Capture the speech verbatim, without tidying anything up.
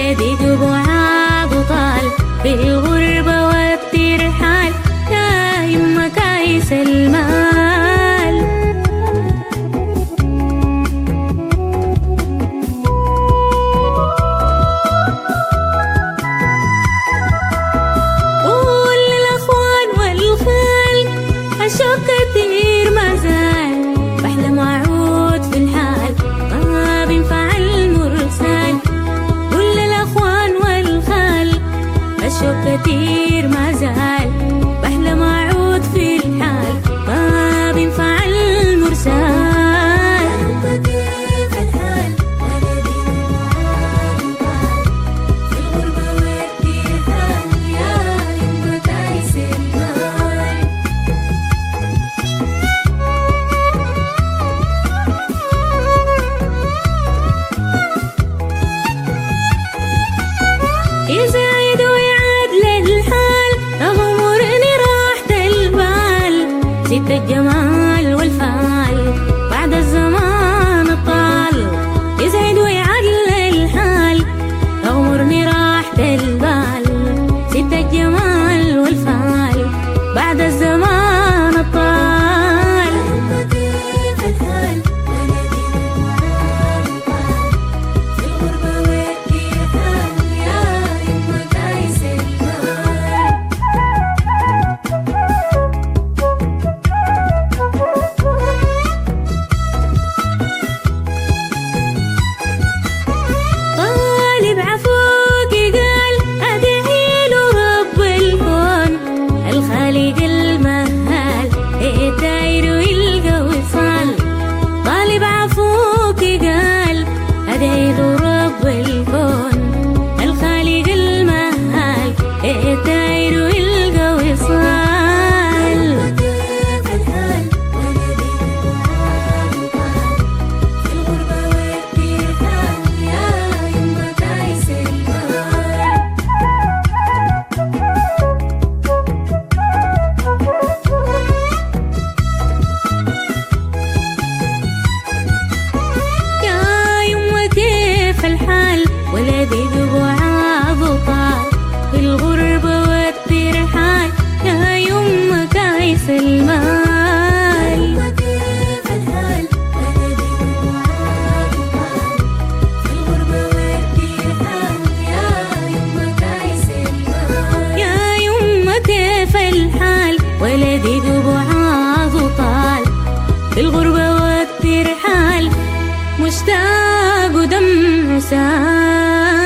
ولدي بعاد طال في الغربة والترحال، يا يما كايس المال. قول للأخوان والخال الشوق كتير ما زال، بحلم أعود في الحال ما بينفع المرسال. قول للأخوان والخال الشوق كتير ما زال، بحلم أعود في الحال ما بينفع المرسال. يزايد ويعاد للحال أغمرني راحة البال، ست الجمال والفال بعد الزمان الطال. يزايد ويعاد للحال أغمرني راحة البال، ست الجمال والفال بعد الزمان الطال. ولدي بعاد طال في الغربة والترحال، يا يما كايس المال. كيف الحال ولدي بعاد طال في الغربة والترحال، يا يما كايس المال. يا يما كيف الحال ولدي بعاد طال في الغربة والترحال، مشتاق ودمع سال.